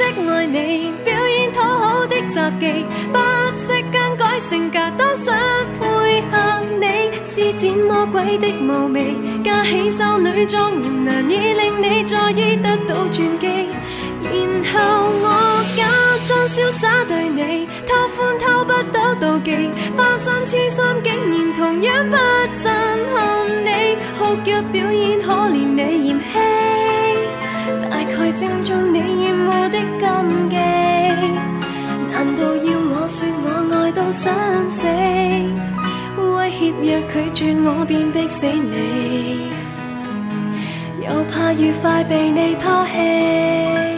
愛你，表演討好的雜技，不惜更改性格，都想配合你，施展魔鬼的無味，架起修女莊嚴，難以令你在意得到轉機。然後我假裝瀟灑對你，偷歡偷不到妒忌，花心痴心竟然同樣不震撼你，哭腳表演可憐你嫌棄，大概正中你厭惡的禁忌。難道要我說我愛到生死，威脅若拒絕我便逼死你，又怕愉快被你拋棄。